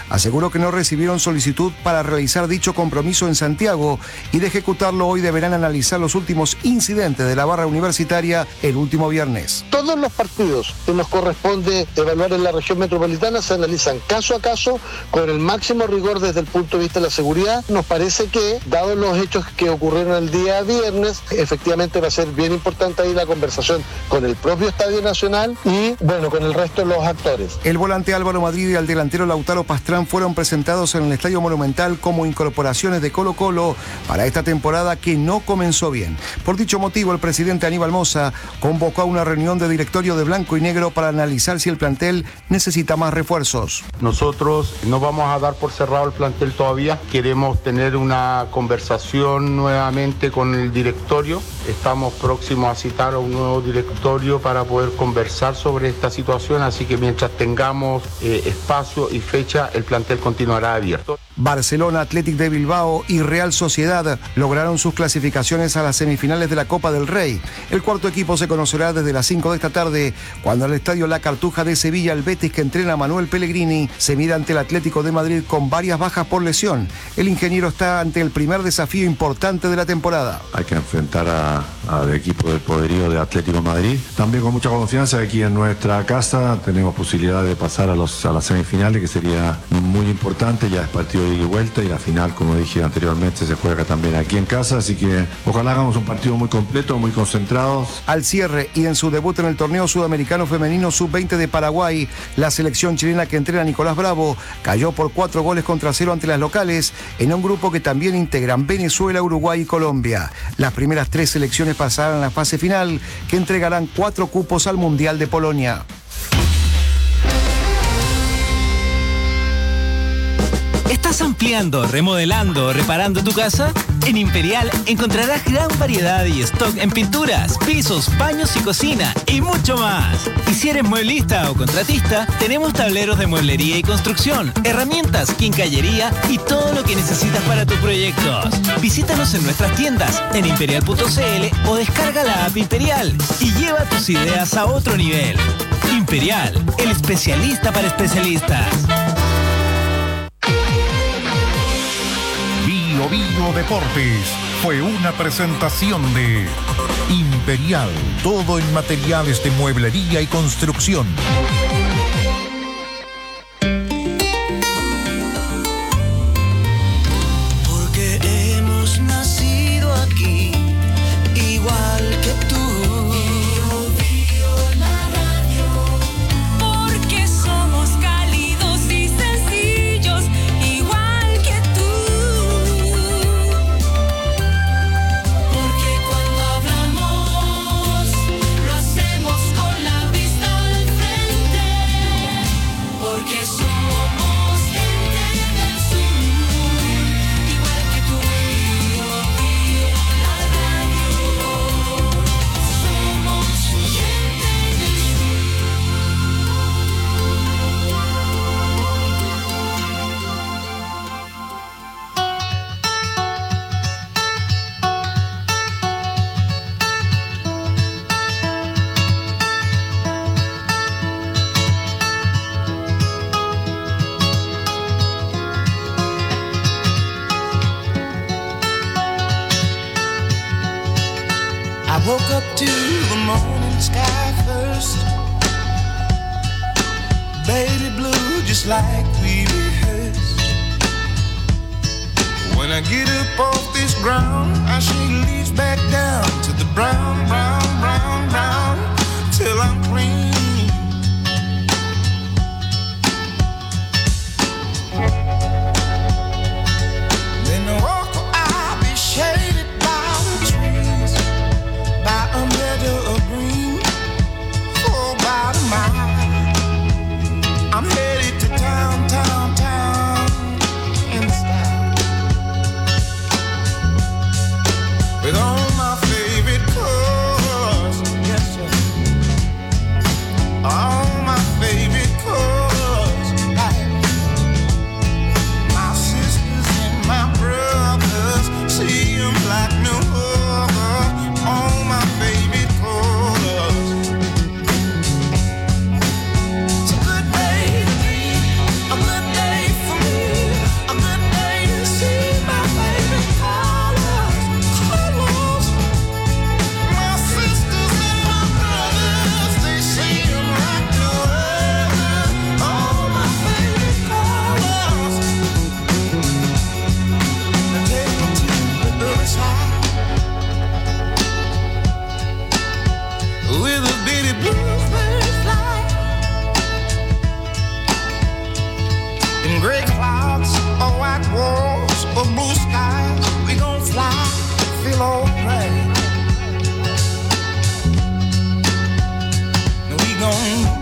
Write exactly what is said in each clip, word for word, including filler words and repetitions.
aseguró que no recibieron solicitud para realizar dicho compromiso en Santiago y de ejecutarlo hoy deberán analizar los últimos incidentes de la barra universitaria el último viernes. Todos los partidos que nos corresponde evaluar en la región metropolitana se analizan caso a caso con el máximo rigor desde el punto de vista de la seguridad. Nos parece que, dados los hechos que ocurrieron el día viernes, efectivamente va a ser bien importante ahí la conversación con el propio Estadio Nacional y, bueno, con el resto de los actores. El volante Álvaro Madrid y el delantero Lautaro Pastrán fueron presentados en el Estadio Monumental como incorporaciones de Colo-Colo para esta temporada que no comenzó bien. Por dicho motivo, el presidente Aníbal Mosa convocó a una reunión de directorio de Blanco y Negro para analizar si el plantel necesita más refuerzos. Nosotros no vamos a dar por cerrado el plantel todavía. Queremos tener una conversación nuevamente con el directorio. Estamos próximos a citar a un nuevo directorio para poder conversar sobre esta situación, así que mientras tengamos eh, espacio y fecha, el plantel continuará abierto. Barcelona, Athletic de Bilbao y Real Sociedad lograron sus clasificaciones a las semifinales de la Copa del Rey. El cuarto equipo se conocerá desde las cinco de esta tarde, cuando al estadio La Cartuja de Sevilla el Betis, que entrena Manuel Pellegrini, se mira ante el Atlético de Madrid con varias bajas por lesión. El ingeniero está ante el primer desafío importante de la temporada. Hay que enfrentar al equipo del poderío de Atlético de Madrid. También con mucha confianza aquí en nuestra casa tenemos posibilidad de pasar a, los, a las semifinales, que sería muy importante. Ya es partido de ida y vuelta y la final, como dije anteriormente, se juega también aquí en casa, así que ojalá hagamos un partido muy completo, muy concentrados. Al cierre y en su debut en el torneo sudamericano femenino sub veinte de Paraguay, la selección chilena que entrena Nicolás Bravo cayó por cuatro goles contra cero ante las locales en un grupo que también integran Venezuela, Uruguay y Colombia. Las primeras tres selecciones pasarán a la fase final, que entregarán cuatro cupos al Mundial de Polonia. ¿Estás ampliando, remodelando o reparando tu casa? En Imperial encontrarás gran variedad y stock en pinturas, pisos, baños y cocina y mucho más. Y si eres mueblista o contratista, tenemos tableros de mueblería y construcción, herramientas, quincallería y todo lo que necesitas para tus proyectos. Visítanos en nuestras tiendas en imperial punto c l o descarga la app Imperial y lleva tus ideas a otro nivel. Imperial, el especialista para especialistas. Bio Bio Deportes fue una presentación de Imperial, todo en materiales de mueblería y construcción. Porque hemos nacido aquí, igual que tú. Woke up to the morning sky first. Baby blue, just like we rehearsed. When I get up off this ground, I shake leaves back down to the brown, brown, brown, brown, till I'm clean. Then I walk where I'll be shaded by the trees, by a meadow of green, for about a mile. I'm headed to town, town, town, in style, with all my favorite cars, yes sir, In gray clouds or white walls or blue skies, we gon' fly, feel alright. We gon'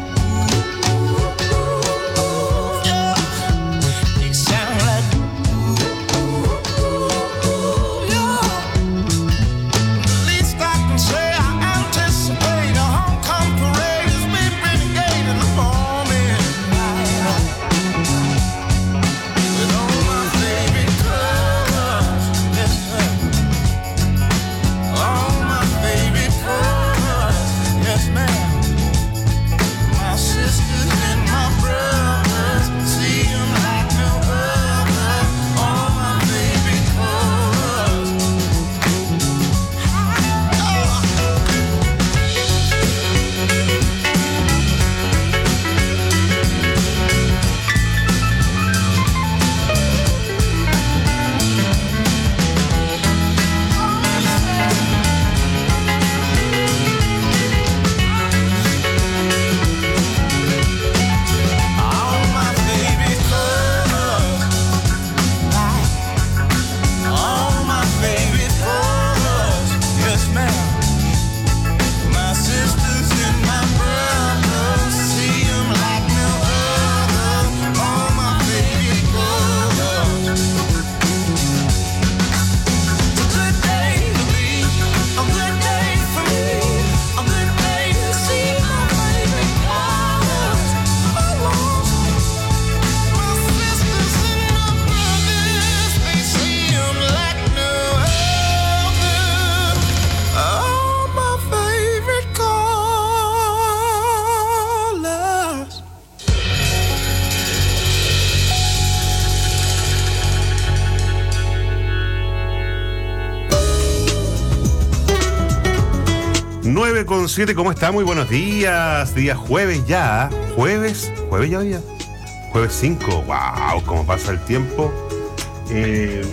nueve con siete, ¿cómo está? Muy buenos días. Día jueves ya. ¿Jueves? ¿Jueves ya día? Jueves cinco. ¡Wow! ¿Cómo pasa el tiempo? Eh...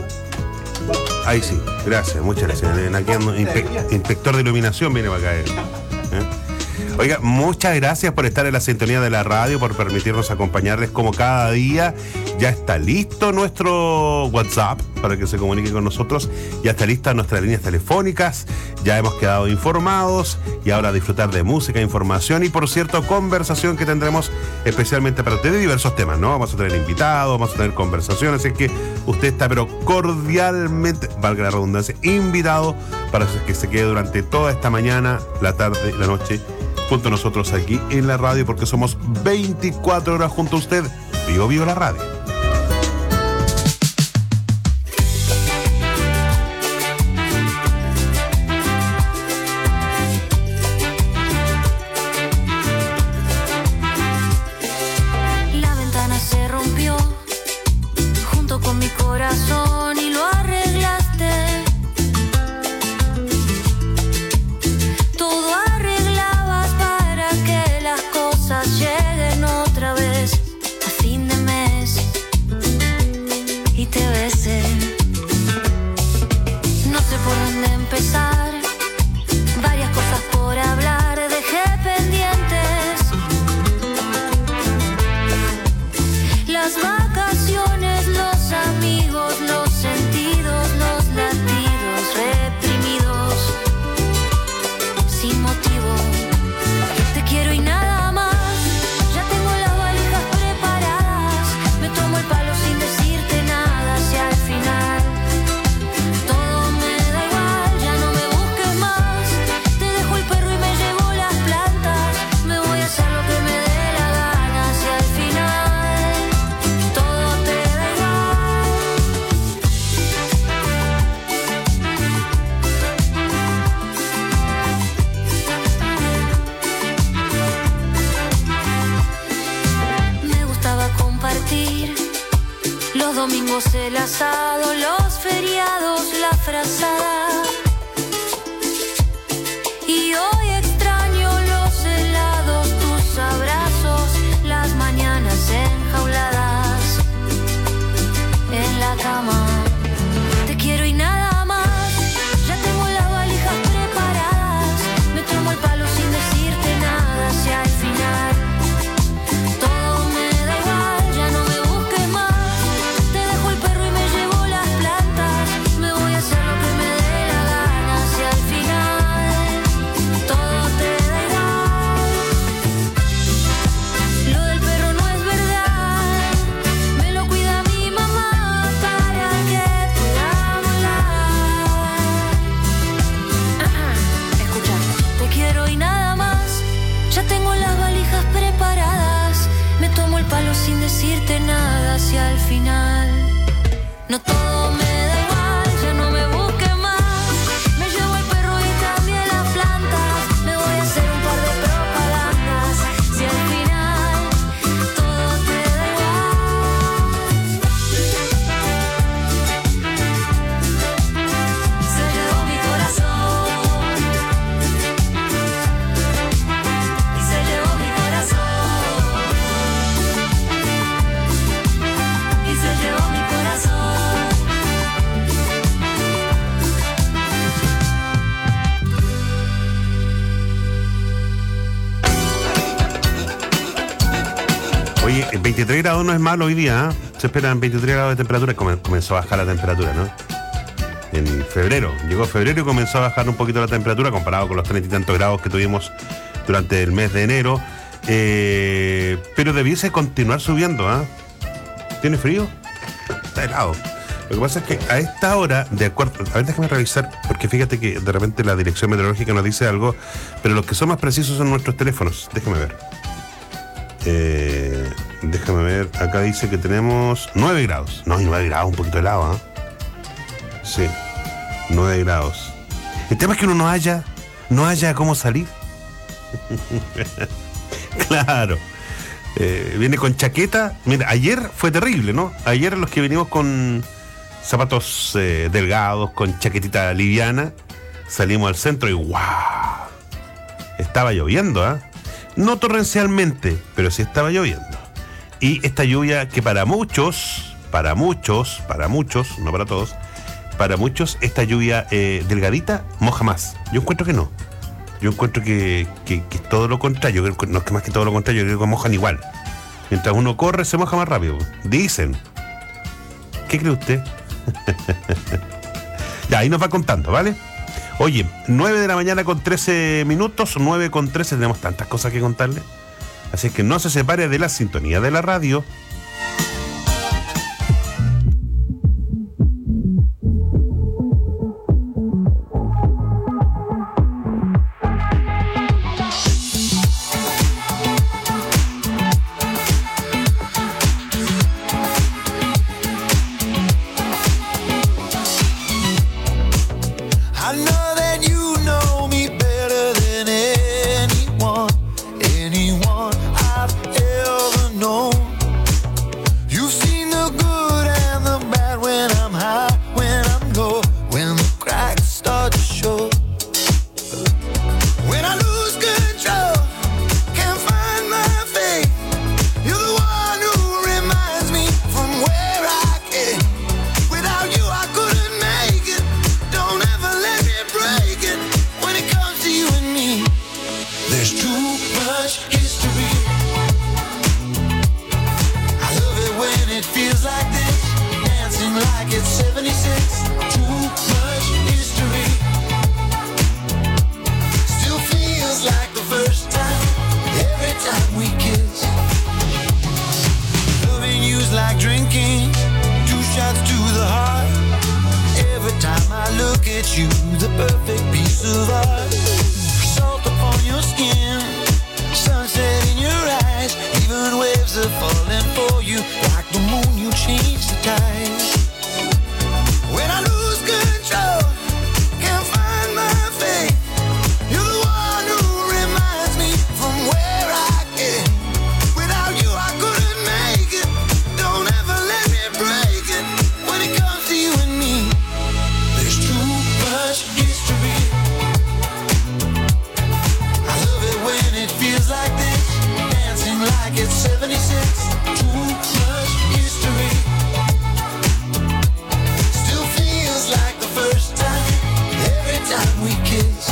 Ahí sí, gracias, muchas gracias. Aquí ando, inspe inspector de iluminación viene para acá. ¿Eh? Oiga, muchas gracias por estar en la sintonía de la radio, por permitirnos acompañarles como cada día. Ya está listo nuestro WhatsApp para que se comunique con nosotros. Ya está lista nuestras líneas telefónicas. Ya hemos quedado informados y ahora a disfrutar de música, información y, por cierto, conversación que tendremos especialmente para ustedes de diversos temas, ¿no? Vamos a tener invitados, vamos a tener conversaciones, así que usted está pero cordialmente, valga la redundancia, invitado para que se quede durante toda esta mañana, la tarde, la noche, junto a nosotros aquí en la radio, porque somos veinticuatro horas junto a usted. Vivo, vivo la radio. El asado, los feriados, la frazada. Y hoy extraño los helados, tus abrazos, las mañanas enjauladas en la cama. Te quiero y nada más. Ya tengo las valijas preparadas. Me tomo el palo sin decirte nada hacia el final. Todo me da igual, ya no me busques. No todo me da igual, ya no me busques más. Me llevo el perro y también las plantas. Me voy a hacer un par de propagandas. Si al final todo te da igual. Se llevó mi corazón. Y se llevó mi corazón. Y se llevó mi corazón. Oye, veintitrés grados no es malo hoy día, ¿eh? Se esperan veintitrés grados de temperatura. Come- comenzó a bajar la temperatura, ¿no? En febrero, llegó febrero y comenzó a bajar un poquito la temperatura comparado con los treinta y tantos grados que tuvimos durante el mes de enero. Eh, pero debiese continuar subiendo, ¿ah? ¿Tiene frío? Está helado. Lo que pasa es que a esta hora, de acuerdo, a ver, déjame revisar, porque fíjate que de repente la dirección meteorológica nos dice algo, pero los que son más precisos son nuestros teléfonos. Déjame ver. Eh, déjame ver, acá dice que tenemos nueve grados. No, y nueve grados, un poquito helado, ¿ah? Sí, nueve grados. El tema es que uno no haya, no haya cómo salir. Claro. Eh, viene con chaqueta. Mira, ayer fue terrible, ¿no? Ayer los que venimos con zapatos eh, delgados, con chaquetita liviana, salimos al centro y ¡guau! Estaba lloviendo, ¿ah? No torrencialmente, pero sí estaba lloviendo. Y esta lluvia que para muchos, para muchos, para muchos, no para todos, para muchos esta lluvia eh, delgadita moja más. Yo encuentro que no. Yo encuentro que, que, que es todo lo contrario. Yo creo que no es que más que todo lo contrario, yo creo que mojan igual. Mientras uno corre, se moja más rápido. Dicen. ¿Qué cree usted? Ya, ahí nos va contando, ¿vale? Oye, nueve de la mañana con trece minutos, nueve con trece, tenemos tantas cosas que contarle. Así que no se separe de la sintonía de la radio. I know that you know me better than anyone, anyone I've ever known. You've seen the good and the bad when I'm high, when I'm low, when the cracks start to show. When I lose control, can't find my faith. You're the one who reminds me from where I came. Without you I couldn't make it. Don't ever let me break it. When it comes to you and me, there's too much history. I love it when it feels like this, dancing like it's seventy-six. Too much history. Still feels like the first time, every time we kiss. Loving you's like drinking, two shots to the heart. Every time I look at you, the perfect piece of art. Salt upon your skin, sunset in your eyes. Even waves are falling for you, like the moon you change the tide. When I lose control, can't find my faith. You're the one who reminds me from where I came. Without you I couldn't make it. Don't ever let me break it. When it comes to you and me, there's too much history. I love it when it feels like this, dancing like it's seventy-six. Too much history. Still feels like the first time, every time we kiss.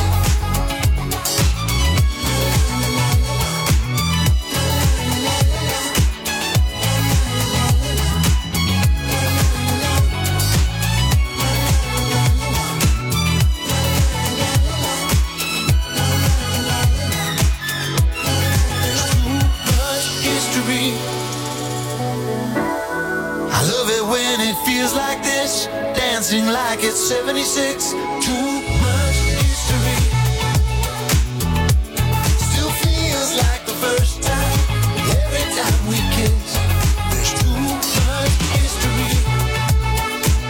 There's too much history. I love it when it feels like this, dancing like it's seventy-six. Too much history. Still feels like the first time, every time we kiss. There's too much history.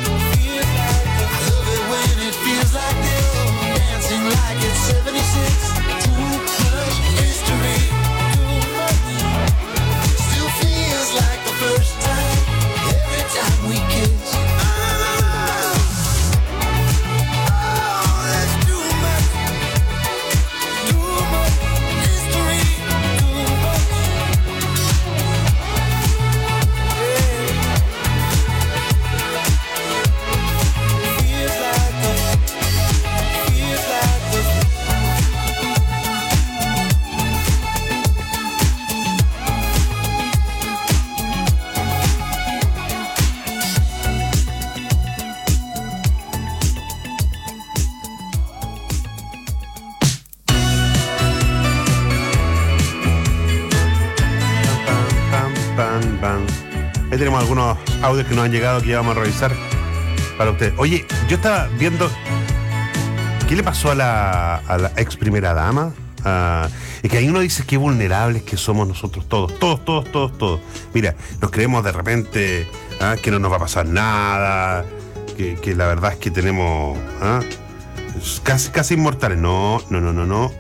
tenemos algunos audios que nos han llegado que ya vamos a revisar para ustedes. Oye, yo estaba viendo qué le pasó a la, a la ex primera dama. Uh, es que ahí uno dice qué vulnerables que somos nosotros todos, todos, todos, todos, todos. Mira, nos creemos de repente ¿ah? que no nos va a pasar nada, que, que la verdad es que tenemos ¿ah? casi, casi inmortales. No, no, no, no, no.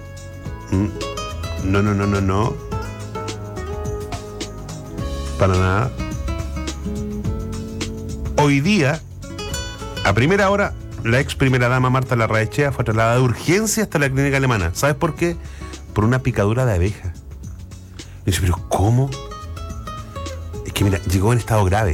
No, no, no, no, no. Para nada. Hoy día, a primera hora, la ex primera dama Marta Larraechea fue trasladada de urgencia hasta la clínica alemana. ¿Sabes por qué? Por una picadura de abeja. Y dice, ¿pero cómo? Es que mira, llegó en estado grave.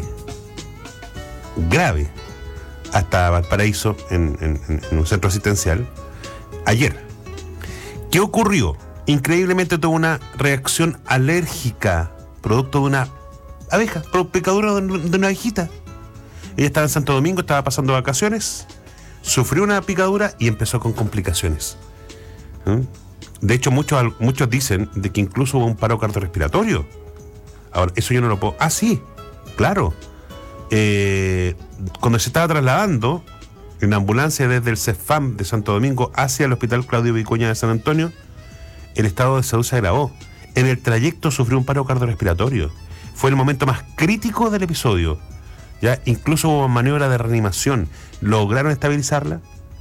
Grave. Hasta Valparaíso, en, en, en un centro asistencial, ayer. ¿Qué ocurrió? Increíblemente tuvo una reacción alérgica, producto de una abeja, picadura de una abejita. Ella estaba en Santo Domingo, estaba pasando vacaciones, sufrió una picadura y empezó con complicaciones. ¿Mm? De hecho, muchos, muchos dicen de que incluso hubo un paro cardiorrespiratorio. Ahora, eso yo no lo puedo... Ah, sí, claro. Eh, cuando se estaba trasladando en ambulancia desde el CEFAM de Santo Domingo hacia el Hospital Claudio Vicuña de San Antonio, el estado de salud se agravó. En el trayecto sufrió un paro cardiorrespiratorio. Fue el momento más crítico del episodio. ¿Ya? Incluso hubo maniobra de reanimación. Lograron estabilizarla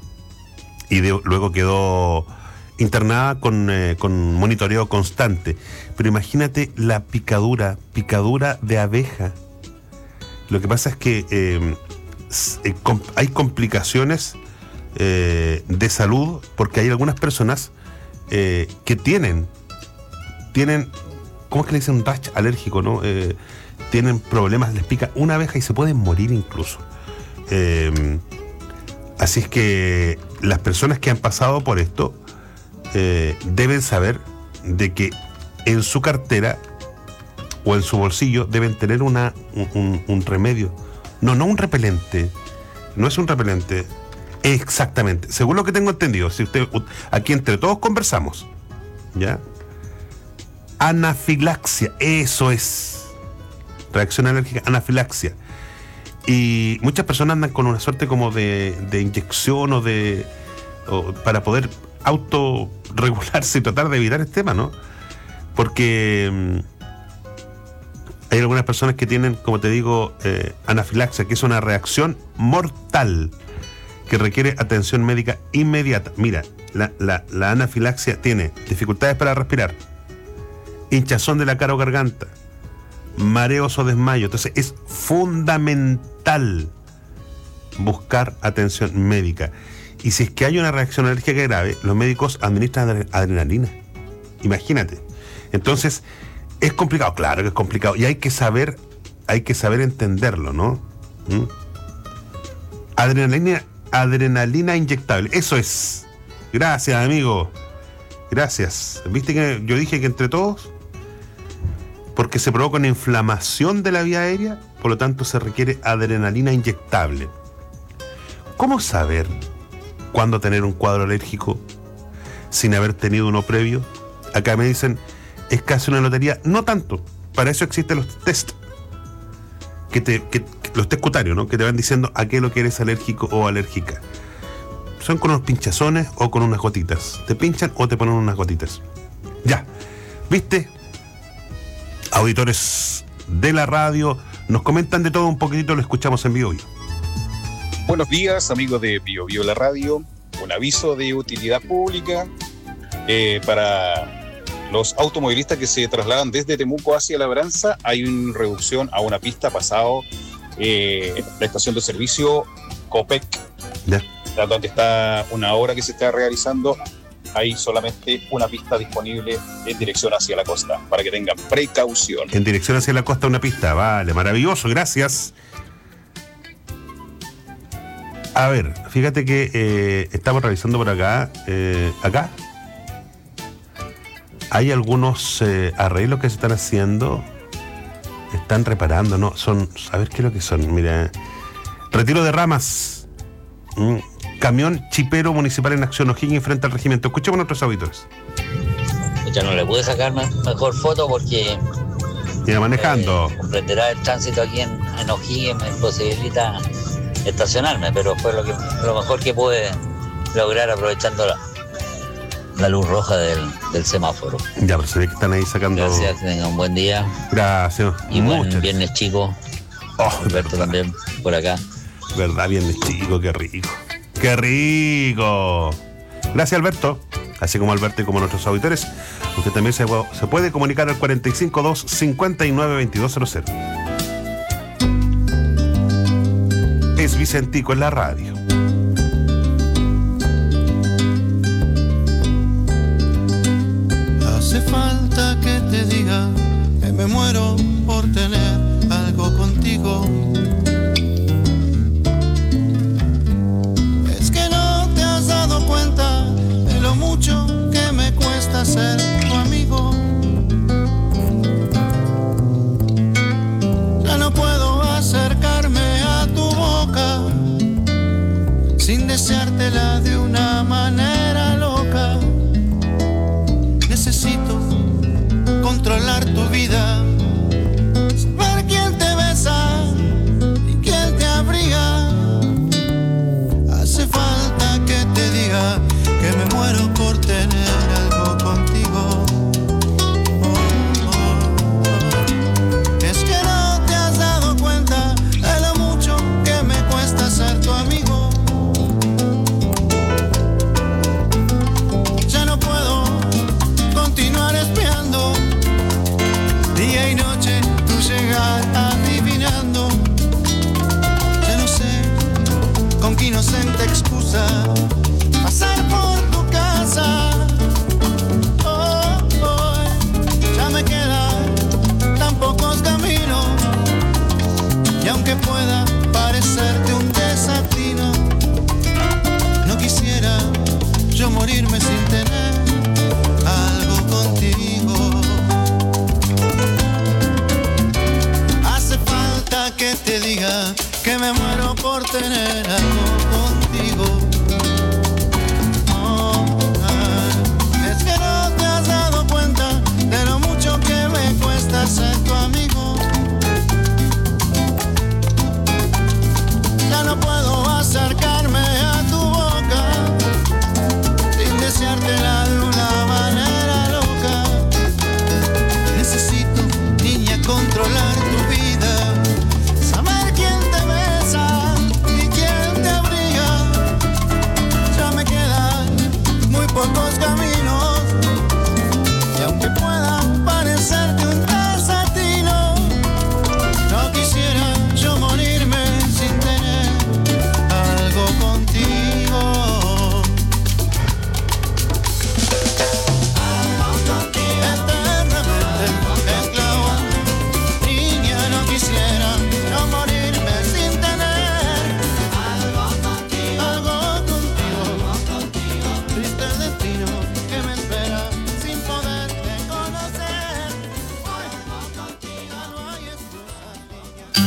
y de, luego quedó internada con, eh, con monitoreo constante. Pero imagínate la picadura, picadura de abeja. Lo que pasa es que eh, eh, com- hay complicaciones eh, de salud porque hay algunas personas eh, que tienen, tienen, ¿cómo es que le dicen? Un rash alérgico, ¿no? Eh, tienen problemas, les pica una abeja y se pueden morir incluso. Eh, así es que las personas que han pasado por esto eh, deben saber de que en su cartera o en su bolsillo deben tener una, un, un remedio. No, no un repelente. No es un repelente. Exactamente. Según lo que tengo entendido, si usted, aquí entre todos conversamos, ¿ya? Anafilaxia, eso es. Reacción alérgica, anafilaxia. Y muchas personas andan con una suerte como de, de inyección o de o para poder autorregularse y tratar de evitar este tema, ¿no? Porque mmm, hay algunas personas que tienen, como te digo, eh, anafilaxia, que es una reacción mortal que requiere atención médica inmediata. Mira, la, la, la anafilaxia tiene dificultades para respirar, hinchazón de la cara o garganta, mareos o desmayo. Entonces es fundamental buscar atención médica. Y si es que hay una reacción alérgica grave, los médicos administran adrenalina. Imagínate. Entonces, es complicado, claro que es complicado. Y hay que saber, hay que saber entenderlo, ¿no? ¿Mm? Adrenalina, adrenalina inyectable. Eso es. Gracias, amigo. Gracias. ¿Viste que yo dije que entre todos? Porque se provoca una inflamación de la vía aérea, por lo tanto se requiere adrenalina inyectable. ¿Cómo saber cuándo tener un cuadro alérgico sin haber tenido uno previo? Acá me dicen, es casi una lotería. No tanto. Para eso existen los test. Que te, que, que, los test cutáneos, ¿no? Que te van diciendo a qué es lo que eres alérgico o alérgica. Son con unos pinchazones o con unas gotitas. Te pinchan o te ponen unas gotitas. Ya. ¿Viste? Auditores de la radio nos comentan de todo un poquitito, lo escuchamos en Bio Bio. Buenos días, amigos de Bio Bio la radio. Un aviso de utilidad pública eh, para los automovilistas que se trasladan desde Temuco hacia Labranza. Hay una reducción a una pista pasado eh, la estación de servicio Copec, ya. Donde está una obra que se está realizando. Hay solamente una pista disponible en dirección hacia la costa, para que tengan precaución. En dirección hacia la costa una pista, vale, maravilloso, gracias. A ver, fíjate que eh, estamos revisando por acá, eh, acá hay algunos eh, arreglos que se están haciendo, están reparando, ¿no? Son, a ver qué es lo que son, mira, retiro de ramas, mm. Camión chipero municipal en acción O'Higgins frente al regimiento. Escuchemos a nuestros auditores. Ya no le pude sacar mejor foto porque Iba manejando. Eh, comprenderá el tránsito aquí en, en O'Higgins, me imposibilita estacionarme, pero fue lo, que, lo mejor que pude lograr aprovechando la, la luz roja del, del semáforo. Ya, pero se ve que están ahí sacando... Gracias, que tengan un buen día. Gracias. Y buen Muchas. viernes chico. Oh, Alberto verdad. también, por acá. Verdad, viernes chico, qué rico. ¡Qué rico! Gracias, Alberto. Así como Alberto y como nuestros auditores, usted también se, se puede comunicar al cuatro cinco dos, cinco nueve, veintidós cero cero. Es Vicentico en la radio. Hace falta que te diga que me muero por tener algo contigo. Es que no te has dado cuenta de lo mucho que me cuesta ser tu amigo. Ya no puedo acercarme a tu boca sin deseártela de una manera loca. Necesito controlar tu vida, saber quién te besa y quién te abriga. Hace falta que te diga que me muero por tener algo contigo. Oh, oh, oh. Es que no te has dado cuenta de lo mucho que me cuesta ser tu amigo. Ya no puedo continuar espiando día y noche tú llegas adivinando. Ya no sé con qué inocente excusa pasar por tu casa. Oh, oh, ya me quedan tan pocos caminos y aunque pueda parecerte un desatino, no quisiera yo morirme sin tener algo contigo. Hace falta que te diga que me muero por tener algo contigo. Oh, ah, es que no te has dado cuenta de lo mucho que me cuesta ser tu amigo. Ya no puedo acercarme a tu boca sin deseártela de una manera loca. Necesito, niña, controlar tu vida, saber quién te besa y quién te abriga. Ya me quedan muy pocos caminos y aunque puedan parecerte un desatino, no quisiera yo morirme sin tener algo contigo. Eternamente esclavo, niña, no quisiera yo morirme sin tener algo contigo, algo contigo. Triste destino que me espera sin poderte conocer. Algo contigo, no hay excusa.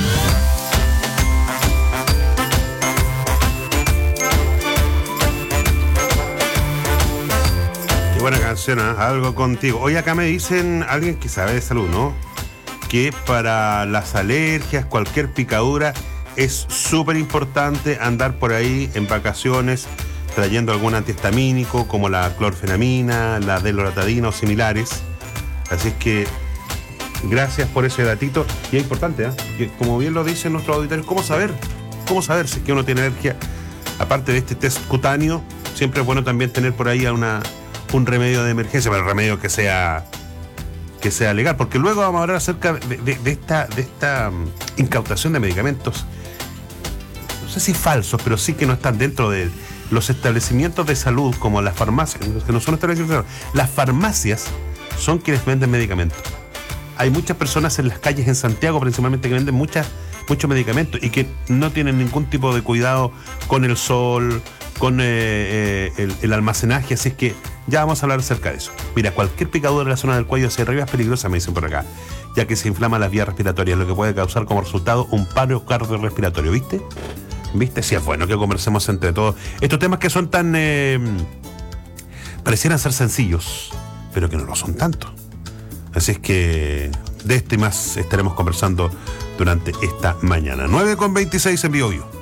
Qué buena canción, ¿eh? Algo contigo. Hoy acá me dicen alguien que sabe de salud, ¿no? Que para las alergias, cualquier picadura, es súper importante andar por ahí en vacaciones trayendo algún antihistamínico como la clorfenamina, la deloratadina o similares. Así es que gracias por ese datito. Y es importante, ¿eh? Que, como bien lo dicen nuestros auditores, ¿cómo saber? ¿Cómo saber si es que uno tiene alergia? Aparte de este test cutáneo, siempre es bueno también tener por ahí a una... un remedio de emergencia, pero el remedio que sea que sea legal, porque luego vamos a hablar acerca de, de, de esta de esta um, incautación de medicamentos, no sé si falsos, pero sí que no están dentro de los establecimientos de salud, como las farmacias, que no son establecimientos de salud. Las farmacias son quienes venden medicamentos. Hay muchas personas en las calles en Santiago principalmente que venden muchas, muchos medicamentos y que no tienen ningún tipo de cuidado con el sol, con eh, eh, el, el almacenaje, así es que ya vamos a hablar acerca de eso. Mira, cualquier picadura en la zona del cuello hacia arriba es peligrosa, me dicen por acá, ya que se inflaman las vías respiratorias, lo que puede causar como resultado un paro cardiorrespiratorio, ¿viste? ¿Viste? Sí, es bueno que conversemos entre todos. Estos temas que son tan... Eh, parecieran ser sencillos, pero que no lo son tanto. Así es que de este y más estaremos conversando durante esta mañana. nueve con veintiséis en Bio Bio.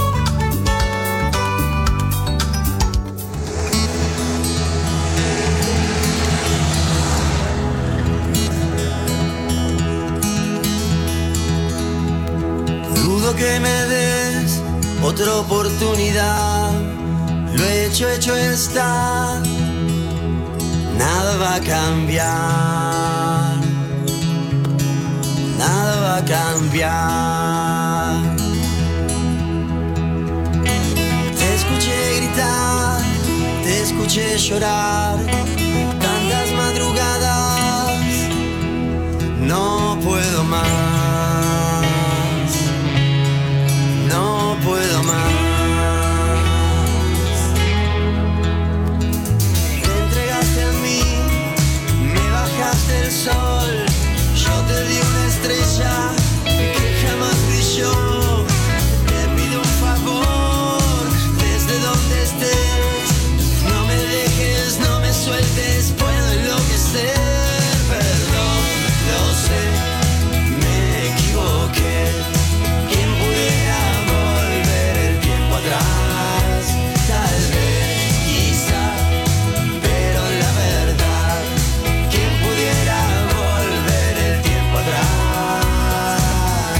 Dudo que me des otra oportunidad. Lo hecho, hecho está. Nada va a cambiar. Nada va a cambiar. Te escuché gritar, te escuché llorar. Tantas madrugadas, no puedo más. No puedo más. Te entregaste a mí, me bajaste el sol. Yo te di una estrella que jamás brilló. Te pido un favor, desde donde estés. No me dejes, no me sueltes, puedo enloquecer. Perdón, lo sé, me equivoqué. ¿Quién pudiera volver el tiempo atrás? Tal vez, quizá, pero la verdad, ¿quién pudiera volver el tiempo atrás?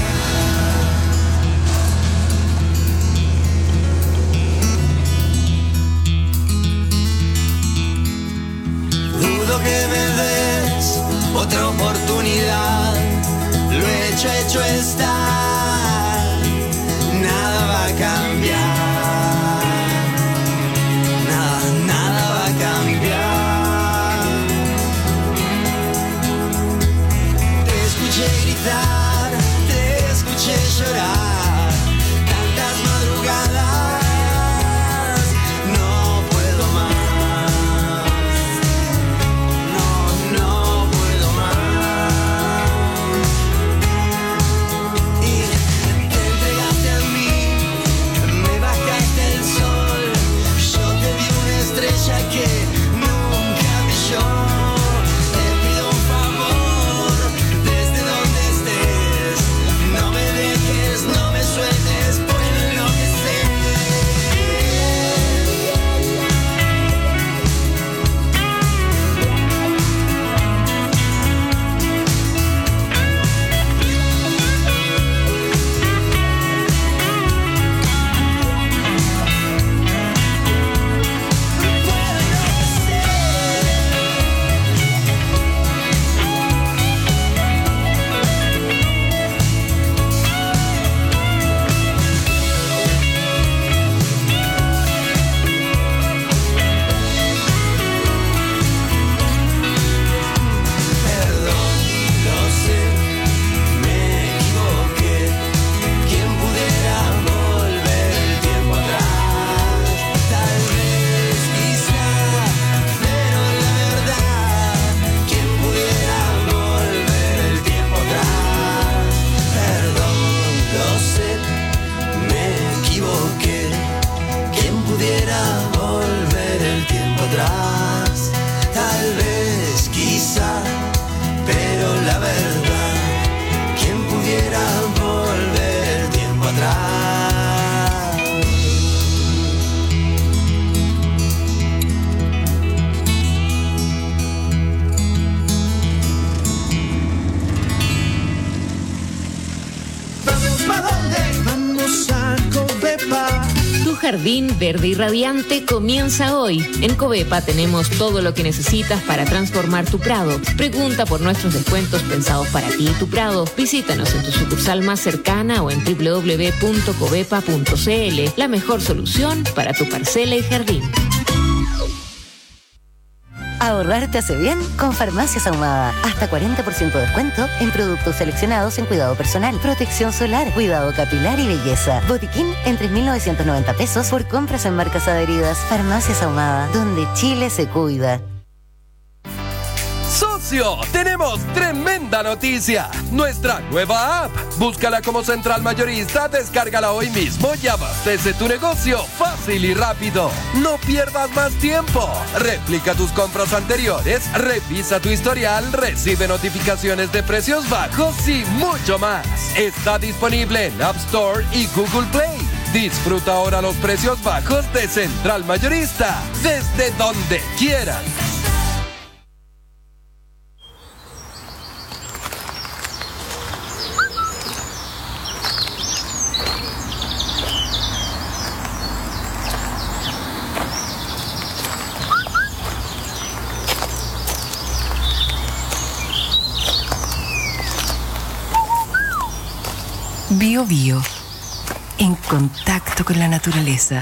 Dudo que me des otra oportunidad. Lo hecho, hecho está. Nada va a cambiar. Nada, nada va a cambiar. Te escuché gritar, te escuché llorar. Tantas madrugadas, no puedo más. No, no puedo más. Y te entregaste a mí, me bajaste el sol. Yo te di una estrella que nunca brilló. Te pido un favor, desde donde estés. No me dejes, no me sueltes, puedo enloquecer. Perdón, lo sé, me equivoqué. ¿Quién pudiera volver el tiempo atrás? Tal vez, quizá, pero la verdad, ¿quién pudiera volver el tiempo atrás? Perdón, lo sé, me equivoqué. ¿Quién pudiera volver el tiempo atrás? Tal vez, quizá, pero la verdad, ¿quién pudiera volver el tiempo atrás? Vamos pa' dónde, vamos a Covepa. Tu jardín verde y radiante comienza hoy. En Covepa tenemos todo lo que necesitas para transformar tu prado. Pregunta por nuestros descuentos pensados para ti y tu prado. Visítanos en tu sucursal más cercana o en doble u doble u doble u punto covepa punto c l. La mejor solución para tu parcela y jardín. Ahorrar te hace bien con Farmacias Ahumada. Hasta cuarenta por ciento de descuento en productos seleccionados en cuidado personal, protección solar, cuidado capilar y belleza. Botiquín en tres mil novecientos noventa pesos por compras en marcas adheridas. Farmacias Ahumada, donde Chile se cuida. ¡Sos negocio! ¡Tenemos tremenda noticia! Nuestra nueva app. Búscala como Central Mayorista, descárgala hoy mismo y abastece tu negocio fácil y rápido. No pierdas más tiempo. Replica tus compras anteriores, revisa tu historial, recibe notificaciones de precios bajos y mucho más. Está disponible en App Store y Google Play. Disfruta ahora los precios bajos de Central Mayorista, desde donde quieras. Bio Bio, en contacto con la naturaleza.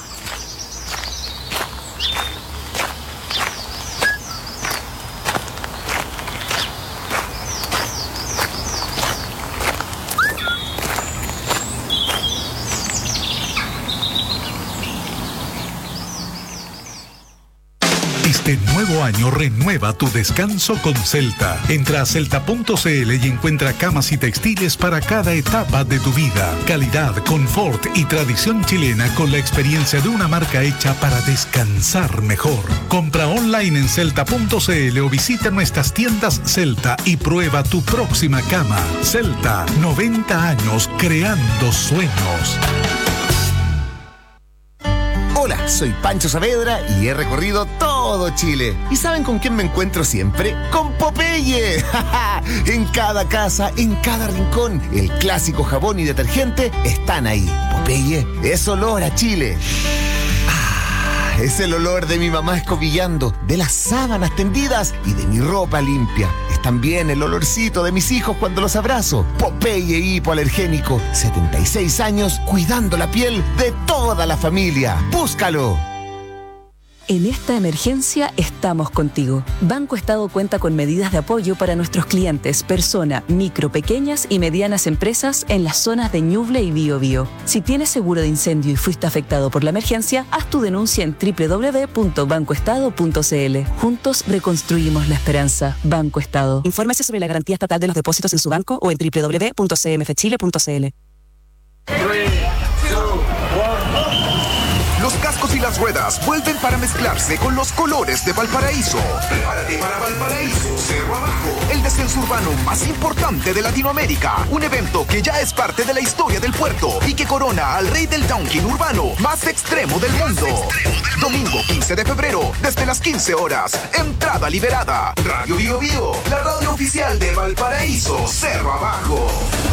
Este nuevo año renueva tu descanso con Celta. Entra a celta punto c l y encuentra camas y textiles para cada etapa de tu vida. Calidad, confort y tradición chilena con la experiencia de una marca hecha para descansar mejor. Compra online en celta punto c l o visita nuestras tiendas Celta y prueba tu próxima cama. Celta, noventa años creando sueños. Hola, soy Pancho Saavedra y he recorrido todo Chile. ¿Y saben con quién me encuentro siempre? ¡Con Popeye! En cada casa, en cada rincón, el clásico jabón y detergente están ahí. Popeye es olor a Chile. Ah, es el olor de mi mamá escobillando, de las sábanas tendidas y de mi ropa limpia. Es también el olorcito de mis hijos cuando los abrazo. Popeye hipoalergénico, setenta y seis años cuidando la piel de toda la familia. ¡Búscalo! En esta emergencia estamos contigo. Banco Estado cuenta con medidas de apoyo para nuestros clientes, persona, micro, pequeñas y medianas empresas en las zonas de Ñuble y Bío Bío. Si tienes seguro de incendio y fuiste afectado por la emergencia, haz tu denuncia en doble u doble u doble u punto banco estado punto c l. Juntos reconstruimos la esperanza. Banco Estado. Infórmese sobre la garantía estatal de los depósitos en su banco o en doble u doble u doble u punto c m f chile punto c l. Los cascos y las ruedas vuelven para mezclarse con los colores de Valparaíso. Prepárate para Valparaíso Cerro Abajo, el descenso urbano más importante de Latinoamérica. Un evento que ya es parte de la historia del puerto y que corona al rey del downhill urbano más extremo del mundo. Domingo quince de febrero, desde las quince horas. Entrada liberada. Radio Bío Bío, la radio oficial de Valparaíso Cerro Abajo.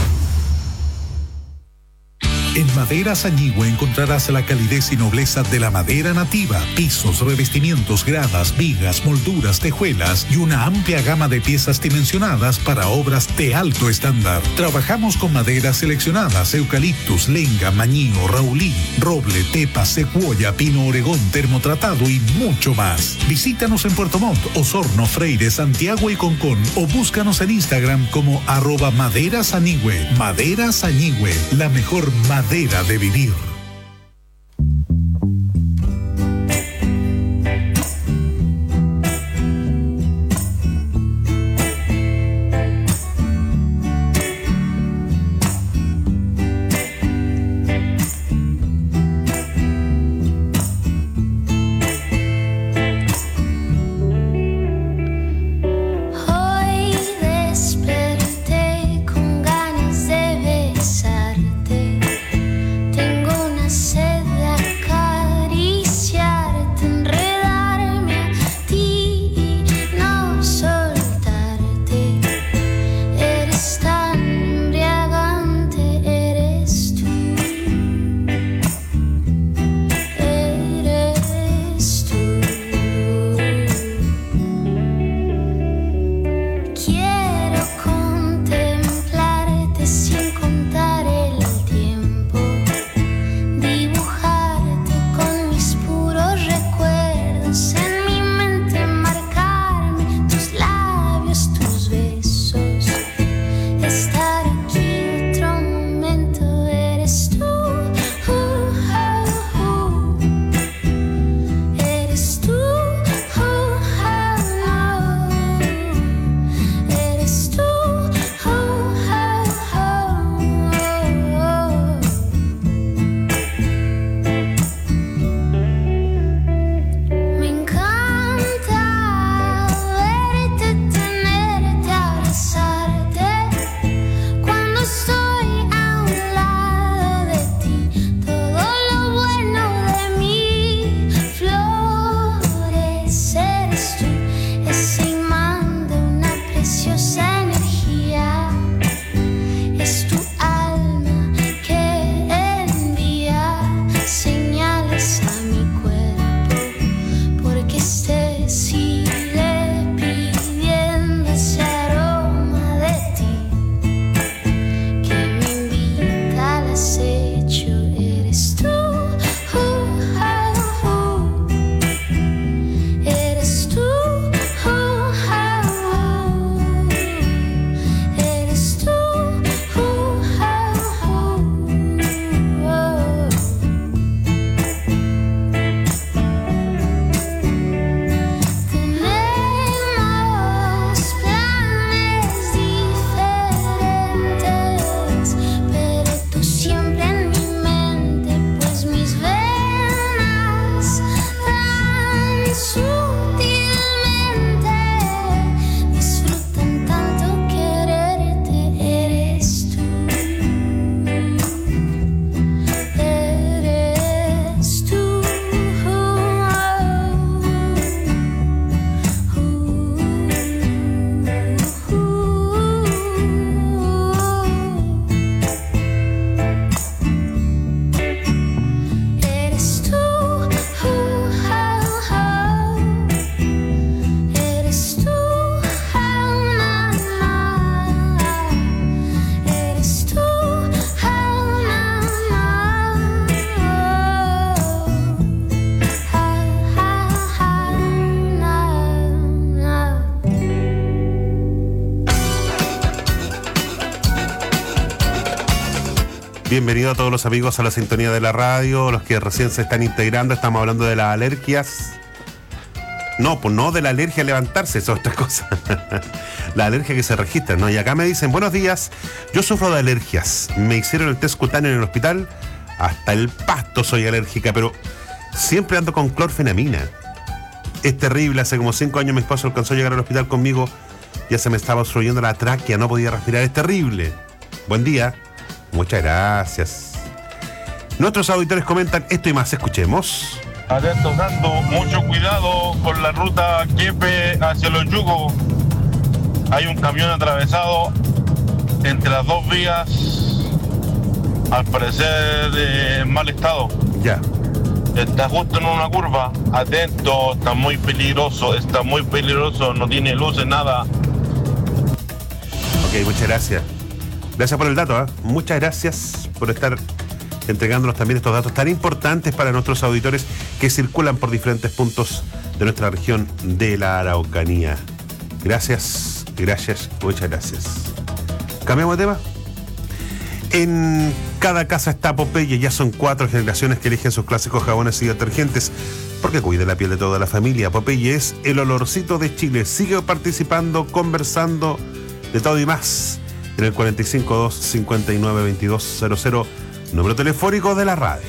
En Maderas Añigüe encontrarás la calidez y nobleza de la madera nativa, pisos, revestimientos, gradas, vigas, molduras, tejuelas y una amplia gama de piezas dimensionadas para obras de alto estándar. Trabajamos con maderas seleccionadas, eucaliptus, lenga, mañío, raulí, roble, tepa, secuoya, pino oregón, termotratado y mucho más. Visítanos en Puerto Montt, Osorno, Freire, Santiago y Concón o búscanos en Instagram como arroba Maderas Añigüe. Maderas Añigüe, la mejor madera de vivir. Tengo Bienvenido a todos los amigos a la sintonía de la radio, los que recién se están integrando. Estamos hablando de las alergias. No, pues no de la alergia a levantarse, eso es otra cosa. La alergia que se registra, ¿no? Y acá me dicen, buenos días, yo sufro de alergias. Me hicieron el test cutáneo en el hospital. Hasta el pasto soy alérgica, pero siempre ando con clorfenamina. Es terrible, hace como cinco años mi esposo alcanzó a llegar al hospital conmigo. Ya se me estaba obstruyendo la tráquea, no podía respirar, es terrible. Buen día. Muchas gracias. Nuestros auditores comentan esto y más, escuchemos. Atento, Nando, mucho cuidado con la ruta Quiepe hacia Los Yugos. Hay un camión atravesado entre las dos vías, al parecer en mal estado. Ya. Está justo en una curva. Atento, está muy peligroso, está muy peligroso, no tiene luces, nada. Ok, muchas gracias. Gracias por el dato, ¿eh? Muchas gracias por estar entregándonos también estos datos tan importantes para nuestros auditores que circulan por diferentes puntos de nuestra región de la Araucanía. Gracias, gracias, muchas gracias. ¿Cambiamos de tema? En cada casa está Popeye, ya son cuatro generaciones que eligen sus clásicos jabones y detergentes porque cuida la piel de toda la familia. Popeye es el olorcito de Chile. Sigue participando, conversando de todo y más en el cuarenta y cinco, dos cincuenta y nueve, veintidós cero cero, número telefónico de la radio.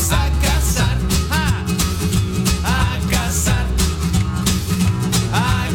I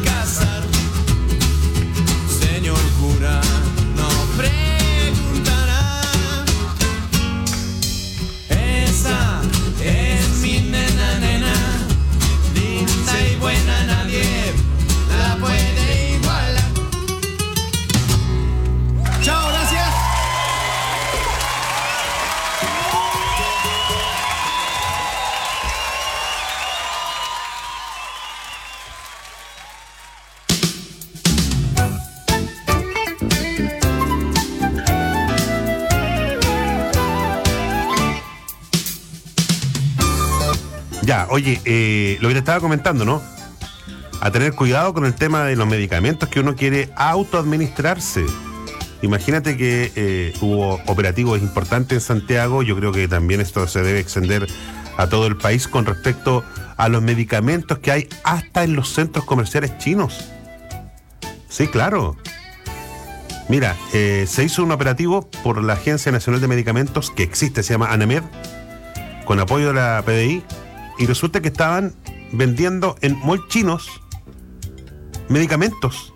Ya, oye, eh, lo que te estaba comentando, ¿no? A tener cuidado con el tema de los medicamentos que uno quiere autoadministrarse. Imagínate que eh, hubo operativos importantes en Santiago. Yo creo que también esto se debe extender a todo el país con respecto a los medicamentos que hay hasta en los centros comerciales chinos. Sí, claro. Mira, eh, se hizo un operativo por la Agencia Nacional de Medicamentos que existe, se llama ANAMED, con apoyo de la P D I, y resulta que estaban vendiendo en mall chinos medicamentos.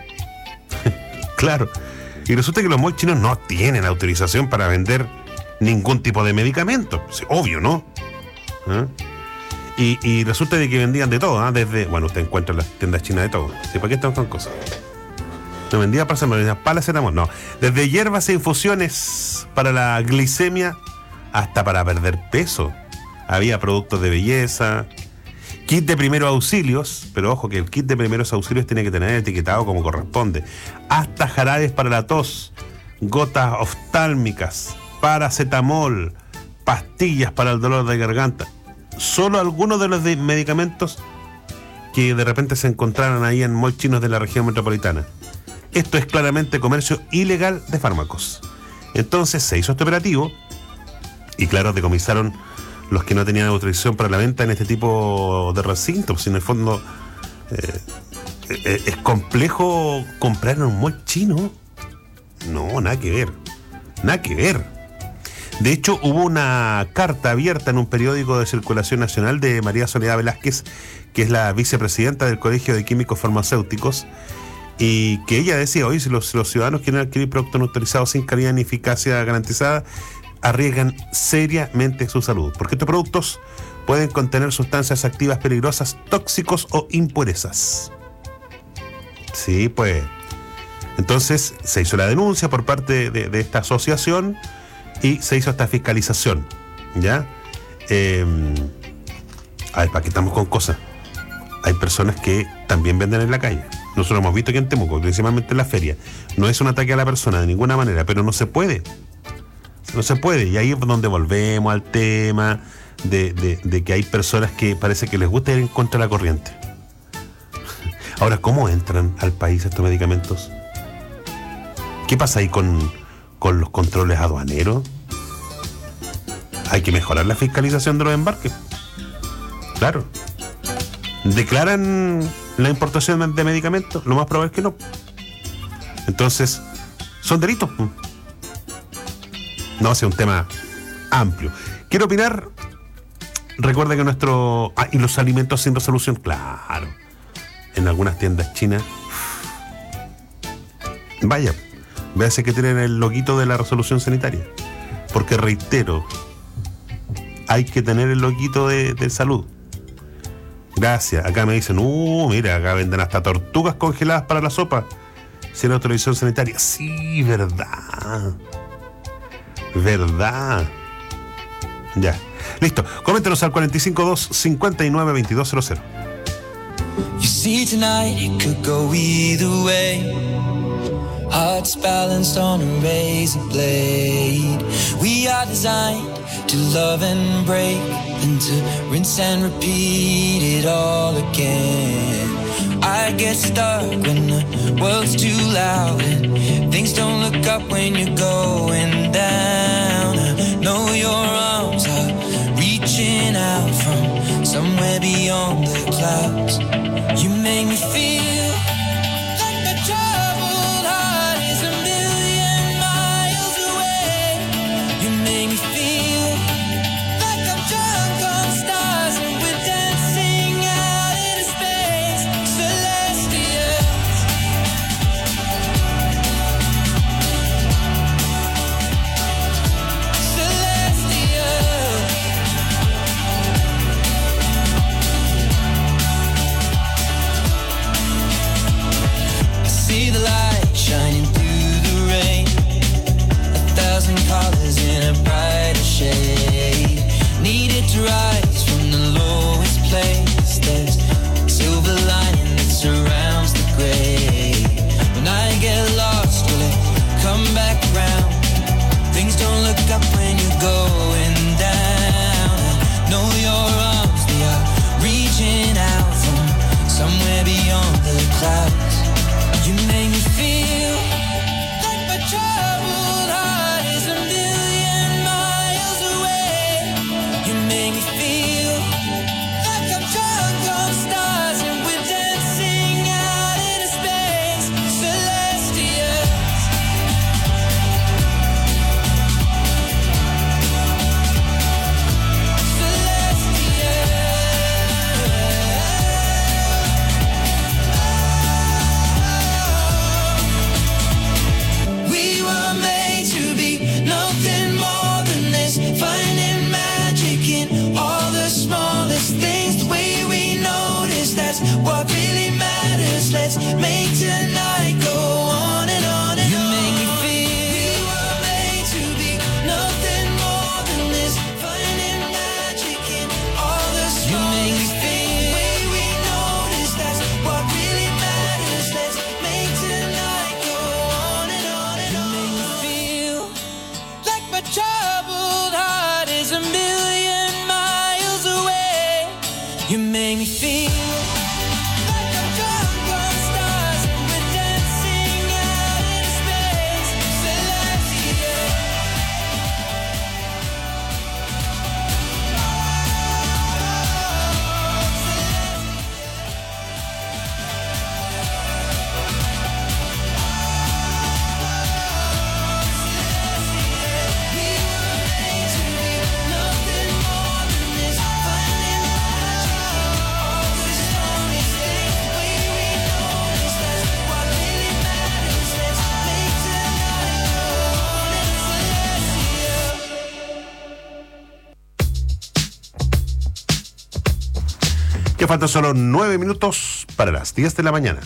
Claro. Y resulta que los malls chinos no tienen autorización para vender ningún tipo de medicamento. Obvio, ¿no? ¿Eh? Y, y resulta de que vendían de todo, ¿eh? Desde, bueno, usted encuentra en las tiendas chinas de todo. ¿Sí? ¿Para qué estamos con cosas? No vendía para hacer paracetamol, no. Desde hierbas e infusiones para la glicemia hasta para perder peso. Había productos de belleza, kit de primeros auxilios, pero ojo que el kit de primeros auxilios tiene que tener etiquetado como corresponde. Hasta jarabes para la tos, gotas oftálmicas, paracetamol, pastillas para el dolor de garganta. Solo algunos de los de medicamentos que de repente se encontraron ahí en malls chinos de la región metropolitana. Esto es claramente comercio ilegal de fármacos. Entonces se hizo este operativo y claro, decomisaron los que no tenían autorización para la venta en este tipo de recintos. En el fondo eh, eh, es complejo comprar en un mall chino. No, nada que ver. Nada que ver. De hecho, hubo una carta abierta en un periódico de circulación nacional de María Soledad Velázquez, que es la vicepresidenta del Colegio de Químicos Farmacéuticos, y que ella decía, hoy si los, si los ciudadanos quieren adquirir productos no autorizados sin calidad ni eficacia garantizada, arriesgan seriamente su salud, porque estos productos pueden contener sustancias activas peligrosas, tóxicos o impurezas. Sí, pues. Entonces se hizo la denuncia por parte de, de esta asociación y se hizo esta fiscalización, ¿ya? Eh, a ver, ¿para qué estamos con cosas? Hay personas que también venden en la calle. Nosotros hemos visto aquí en Temuco, principalmente en la feria. No es un ataque a la persona de ninguna manera, pero no se puede. No se puede, y ahí es donde volvemos al tema de, de, de que hay personas que parece que les gusta ir en contra de la corriente. Ahora, ¿cómo entran al país estos medicamentos? ¿Qué pasa ahí con, con los controles aduaneros? Hay que mejorar la fiscalización de los embarques. Claro. ¿Declaran la importación de medicamentos? Lo más probable es que no. Entonces, son delitos. No, es un tema amplio. Quiero opinar. Recuerda que nuestro... Ah, y los alimentos sin resolución, claro. En algunas tiendas chinas. Vaya, véase que tienen el loguito de la resolución sanitaria. Porque reitero, hay que tener el loguito de, de salud. Gracias. Acá me dicen, uh, mira, acá venden hasta tortugas congeladas para la sopa. Sin autorización sanitaria. Sí, verdad. ¿Verdad? Ya. Listo. Coméntenos al cuatro cinco dos, cinco nueve, veintidós cero cero. You see tonight it could go either way. Hearts balanced on a razor blade. We are designed to love and break, then to rinse and repeat it all again. I get stuck when the world's too loud and things don't look up when you're going down. I know your arms are reaching out from somewhere beyond the clouds. You make me feel like my troubled heart is a million miles away. You make me feel like I'm drunk on stars and we're dancing out into space. Celestials. Celestials. I see the light shining through the rain. A thousand colors in a brighter shade. Needed to rise from the lowest place. There's a silver lining that surrounds the gray. When I get lost, will it come back around? Things don't look up when you're going down. I know your arms, they somewhere beyond the clouds. You make me feel like my troubled heart is a million miles away. You make me feel like I'm drunk on stars and we're dancing out into space. Celestials. We were made to be nothing more than this, finding magic in all the smallest things. The way we notice, that's what really matters. Let's make tonight go on and on and on. You make me feel we were made to be nothing more than this, finding magic in all the smallest things. You make me feel the way we notice, that's what really matters. Let's make tonight go on and on and on. You make me feel like my troubled heart is a million miles away. You make me feel like I'm drunk on stars and we're dancing out in space. Celestial. Que faltan solo nueve minutos para las diez de la mañana.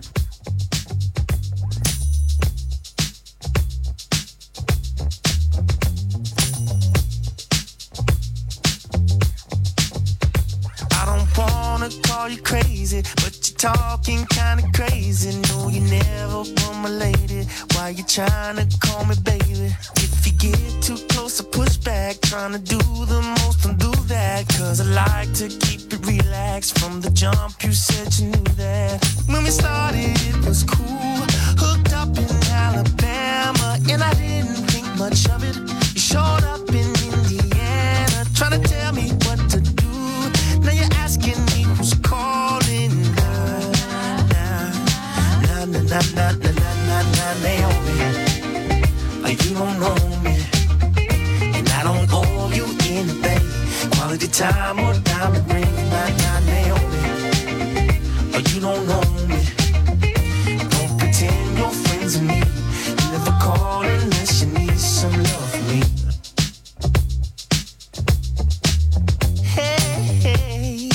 I don't wanna call you crazy, but you're talking kinda crazy. No, you never were my lady. Why you trying to call me baby? If you get too close, I push back. Trying to do the most, don't do that. Cause I like to keep it relaxed. From the jump, you said you knew that. When we started, it was cool. Hooked up in Alabama, and I didn't think much of it. You showed up in Indiana, trying to tell me what to do. Now you're asking me who's calling. Nah, nah, nah, nah, nah, nah, nah, nah, nah, Naomi. Like you don't know me, and I don't owe you anything. Quality time or diamond ring, nah, nah, Naomi. Like you don't know me. Don't pretend you're friends with me. You never call unless you need some love from me. Hey, hey,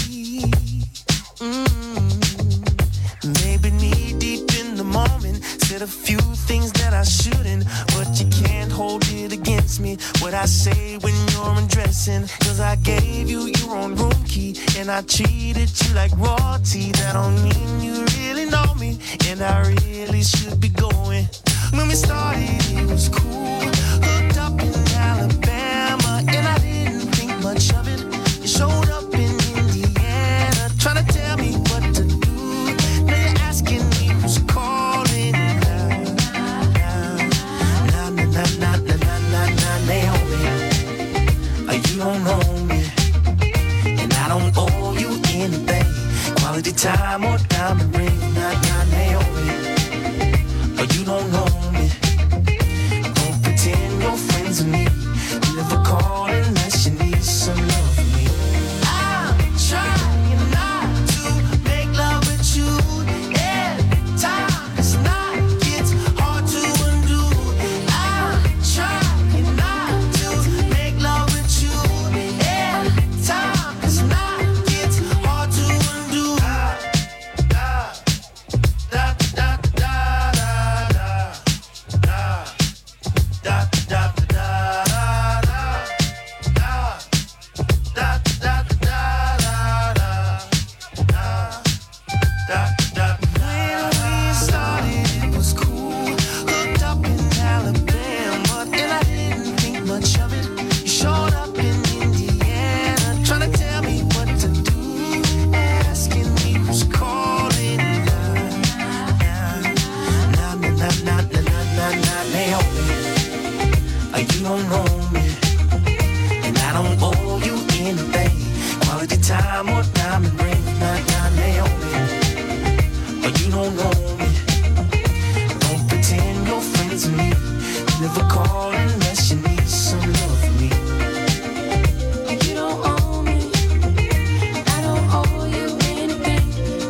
mm, maybe knee deep in the moment. Said a few things that I shouldn't, but you can't hold it against me. What I say when you're undressing, cause I gave you your own room key, and I treated you like royalty. That don't mean you really know me, and I really should be going. When we started, it was cool. Hooked up in Alabama, and I didn't think much of it. You showed up in Indiana, trying to tell me what to do. Now you're asking me who's calling. Nah, nah, nah, nah, nah, nah, nah, nah, nah, Naomi. Uh, You don't know me, and I don't owe you anything. Quality time or diamond ring, nah, nah, Naomi. Uh, You don't know me. Don't pretend you're friends with me. You never call unless you need some love from me. I'm trying not to make love with you. Every time this night gets hard to undo. I'm trying not to make love with you. Every time this night gets hard to undo. Da, da, da, da, da, da. not, not, not, not, not Naomi. You don't know me, and I don't owe you anything. Quality time or diamond ring, not, not Naomi. You don't know me. Don't pretend you're friends with me. You never call unless you need some love from me. You don't owe me. I don't owe you anything.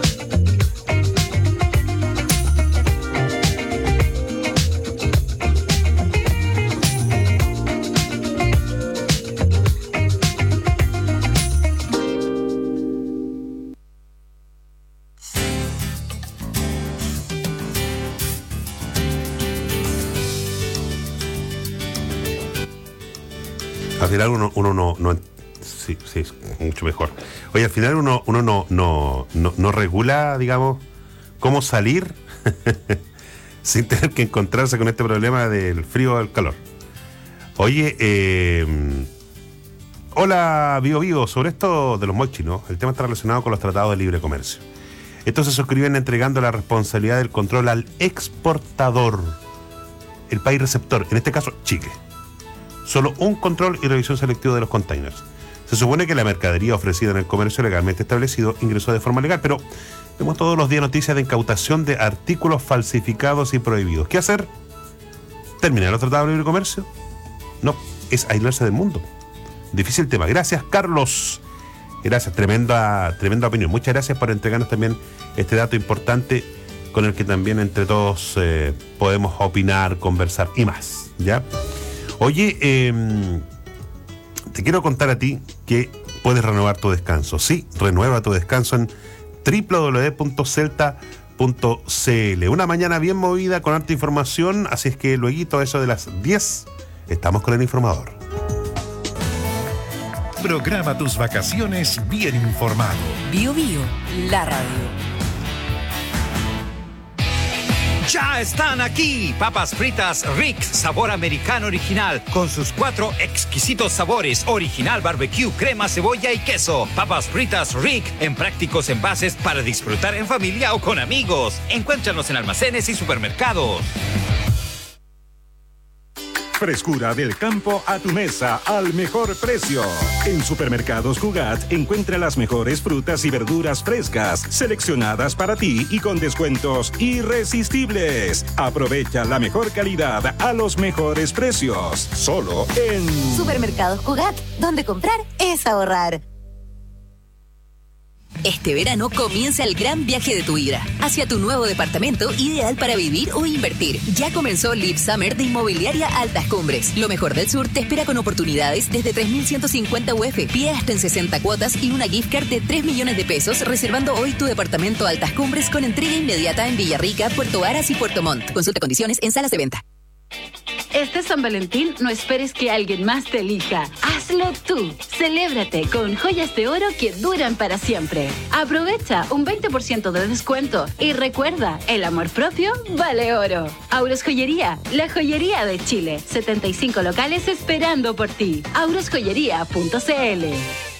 Al final uno, uno no, no sí, sí, es mucho mejor. Oye, al final uno, uno no, no, no, no regula, digamos, cómo salir sin tener que encontrarse con este problema del frío o del calor. Oye, eh, hola, Vivo Vivo, sobre esto de los mochis, ¿no? El tema está relacionado con los tratados de libre comercio. Estos se suscriben entregando la responsabilidad del control al exportador, el país receptor, en este caso Chile. Solo un control y revisión selectivo de los containers. Se supone que la mercadería ofrecida en el comercio legalmente establecido ingresó de forma legal, pero vemos todos los días noticias de incautación de artículos falsificados y prohibidos. ¿Qué hacer? ¿Terminar los tratados de libre comercio? No, es aislarse del mundo. Difícil tema. Gracias, Carlos. Gracias, tremenda, tremenda opinión. Muchas gracias por entregarnos también este dato importante con el que también entre todos eh, podemos opinar, conversar y más, ¿ya? Oye, eh, te quiero contar a ti que puedes renovar tu descanso. Sí, renueva tu descanso en doble u doble u doble u punto celta punto c l. Una mañana bien movida con harta información, así es que luego a eso de las diez estamos con el informador. Programa tus vacaciones bien informado. Bio Bio, la radio. Ya están aquí, papas fritas Rick, sabor americano original, con sus cuatro exquisitos sabores, original barbecue, crema, cebolla y queso. Papas fritas Rick, en prácticos envases para disfrutar en familia o con amigos. Encuéntranos en almacenes y supermercados. Frescura del campo a tu mesa al mejor precio. En Supermercados Jugat encuentra las mejores frutas y verduras frescas, seleccionadas para ti y con descuentos irresistibles. Aprovecha la mejor calidad a los mejores precios. Solo en Supermercados Jugat, donde comprar es ahorrar. Este verano comienza el gran viaje de tu vida hacia tu nuevo departamento ideal para vivir o invertir. Ya comenzó Live Summer de Inmobiliaria Altas Cumbres. Lo mejor del sur te espera con oportunidades desde tres mil ciento cincuenta U F, pie hasta en sesenta cuotas y una gift card de tres millones de pesos, reservando hoy tu departamento Altas Cumbres con entrega inmediata en Villarrica, Puerto Varas y Puerto Montt. Consulta condiciones en salas de venta. Este San Valentín no esperes que alguien más te elija. Hazlo tú. Celébrate con joyas de oro que duran para siempre. Aprovecha un veinte por ciento de descuento y recuerda, el amor propio vale oro. Auros Joyería, la joyería de Chile. setenta y cinco locales esperando por ti. auros joyería punto c l.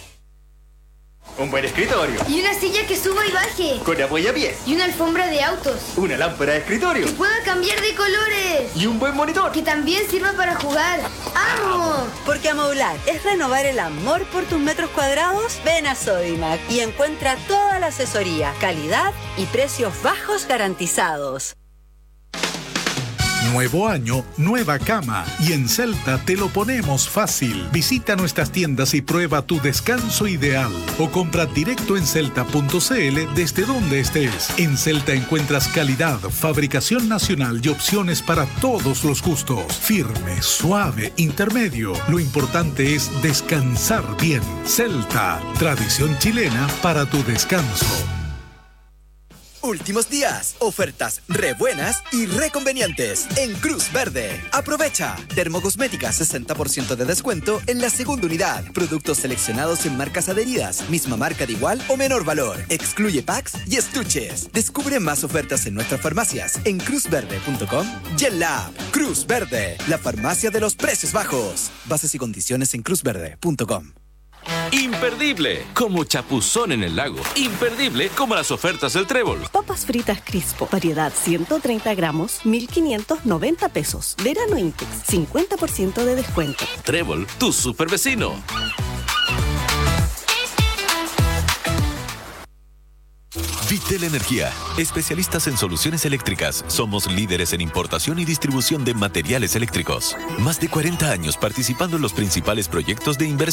Un buen escritorio. Y una silla que suba y baje. Con apoyapiés. Y una alfombra de autos. Una lámpara de escritorio. Que pueda cambiar de colores. Y un buen monitor. Que también sirva para jugar. ¡Amo! Porque amoblar es renovar el amor por tus metros cuadrados. Ven a Sodimac y encuentra toda la asesoría, calidad y precios bajos garantizados. Nuevo año, nueva cama. Y en Celta te lo ponemos fácil. Visita nuestras tiendas y prueba tu descanso ideal. O compra directo en celta punto c l desde donde estés. En Celta encuentras calidad, fabricación nacional y opciones para todos los gustos. Firme, suave, intermedio. Lo importante es descansar bien. Celta, tradición chilena para tu descanso. Últimos días, ofertas re buenas y re convenientes en Cruz Verde. Aprovecha, Termocosmética sesenta por ciento de descuento en la segunda unidad. Productos seleccionados en marcas adheridas, misma marca de igual o menor valor. Excluye packs y estuches. Descubre más ofertas en nuestras farmacias en cruz verde punto com y en la app. Cruz Verde, la farmacia de los precios bajos. Bases y condiciones en cruz verde punto com. Imperdible, como chapuzón en el lago. Imperdible, como las ofertas del Trébol. Papas fritas Crispo, variedad ciento treinta gramos, mil quinientos noventa pesos. Verano Intex, cincuenta por ciento de descuento. Trébol, tu super vecino. Vitel Energía, especialistas en soluciones eléctricas. Somos líderes en importación y distribución de materiales eléctricos. Más de cuarenta años participando en los principales proyectos de inversión